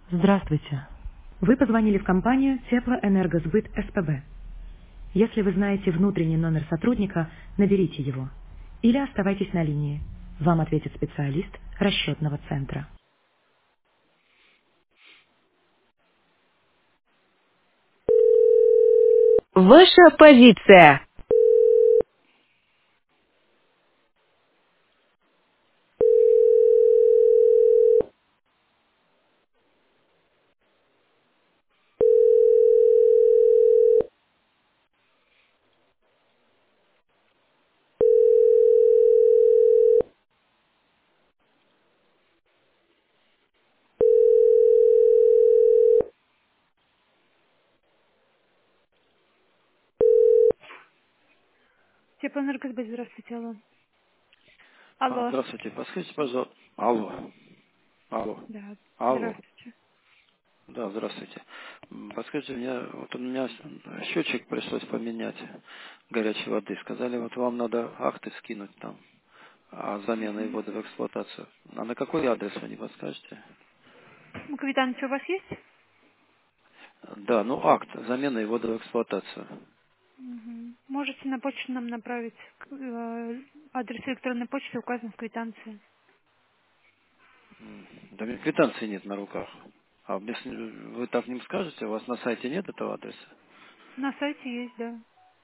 Здравствуйте. Вы позвонили в компанию Теплоэнергосбыт СПБ. Если вы знаете внутренний номер сотрудника, наберите его. Или оставайтесь на линии. Вам ответит специалист расчетного центра. Ваша позиция. Теплоэнергосбыт, здравствуйте, алло. Алло, Здравствуйте. Подскажите, пожалуйста. Алло. Алло. да, Алло. здравствуйте. Да, здравствуйте. Подскажите, мне, вот у меня счетчик пришлось поменять горячей воды. Сказали, вот вам надо акты скинуть там о замене воды в эксплуатацию. А на какой адрес вы не подскажете? Ну, квитанция у вас есть? Да, ну акт замены воды в эксплуатацию. Мгм. Можете на почту нам направить. Адрес электронной почты указан в квитанции. Да мне квитанции нет на руках. А вы так не скажете? У вас на сайте нет этого адреса? На сайте есть, да.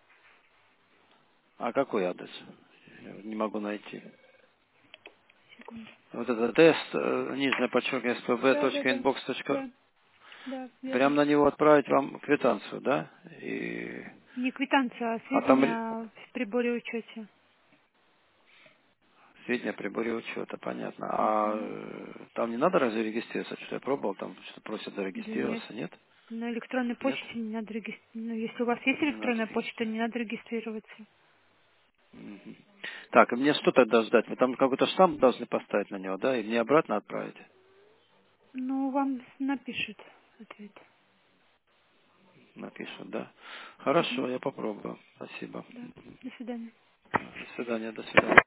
А какой адрес? Я не могу найти. Секунду. Вот это тест, нижнее подчеркивание, Да, да, да. spb.inbox. Да, да, Прям верно. на него отправить вам квитанцию, да? Не квитанция, а А там сведения в приборе учете. сведения о приборе учета, понятно. А Мгм. там не надо разве регистрироваться? Что я пробовал, там что просят Да нет. зарегистрироваться, нет? На электронной Нет? почте не надо регистрироваться. Ну, если у вас есть Не надо электронная почта, регистрироваться. не надо регистрироваться. Мгм. Так, и мне что тогда ждать? Вы там какой-то штамп должны поставить на него, да? И мне обратно отправить? Ну, вам напишут ответ. Напишут, да? Мгм. Хорошо, я попробую. Спасибо. Да. До свидания. До свидания, до свидания.